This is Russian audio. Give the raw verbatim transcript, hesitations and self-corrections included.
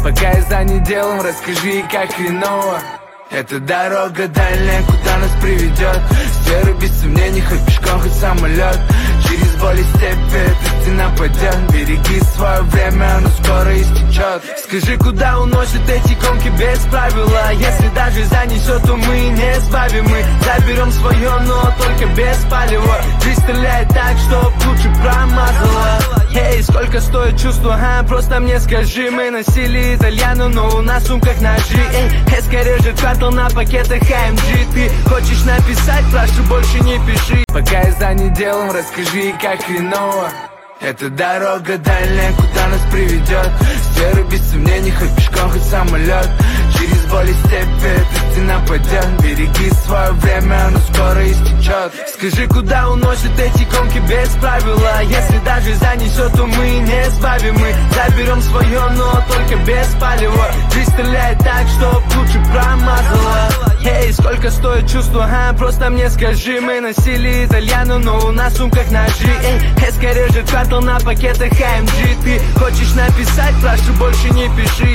Пока я занят делом, расскажи, как хреново. Эта дорога дальняя, куда нас приведет. С верой без сомнений, хоть пешком, хоть самолет. Через боль и степи эта стена падет. Береги свое время, оно скоро истечет. Скажи, куда уносят эти конки без правила? Если даже занесет, то мы не сбавим. Мы заберем свое, но только без палева. Жизнь стреляет так, что лучше промазала. Эй, сколько стоит чувство, а? Просто мне скажи. Мы носили итальяну, но у нас в сумках ножи. Эй, эска режет квартал на пакетах эй эм джи. Ты хочешь написать, прошу, больше не пиши. Пока я занят делом, расскажи, как хреново. Эта дорога дальняя, куда нас приведет. С верой без сомнений, хоть пешком, хоть самолет. Через боль и степи эта стена падет. Береги свое время, оно скоро истечет. Скажи, куда уносят эти конки без правила? Если даже занесет, то мы не сбавим. Мы заберем свое, но только без палева. Жизнь стреляет так, что лучше промазала. Эй, сколько стоит чувство, а? Просто мне скажи. Мы носили итальяну, но у нас в сумках ножи. Эй, эска режет квартал на пакетах эй эм джи. Ты хочешь написать, прошу, больше не пиши.